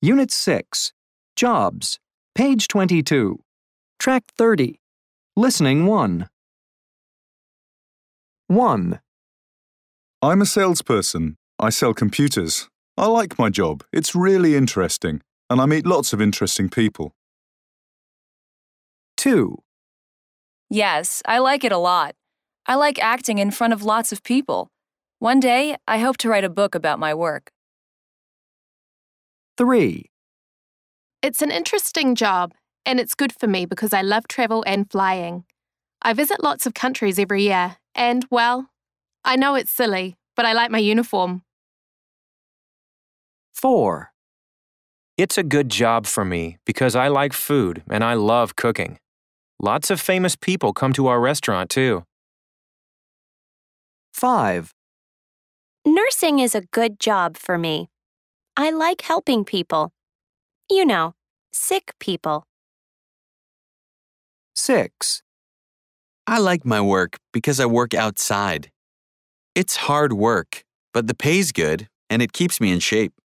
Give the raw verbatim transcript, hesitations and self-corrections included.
Unit six, Jobs, page twenty-two. Track thirty. Listening one. one. I'm a salesperson. I sell computers. I like my job. It's really interesting, and I meet lots of interesting people. two. Yes, I like it a lot. I like acting in front of lots of people. One day, I hope to write a book about my work. three. It's an interesting job, and it's good for me because I love travel and flying. I visit lots of countries every year, and, well, I know it's silly, but I like my uniform. four. It's a good job for me because I like food and I love cooking. Lots of famous people come to our restaurant too. five. Nursing is a good job for me. I like helping people. You know, sick people. six. I like my work because I work outside. It's hard work, but the pay's good and it keeps me in shape.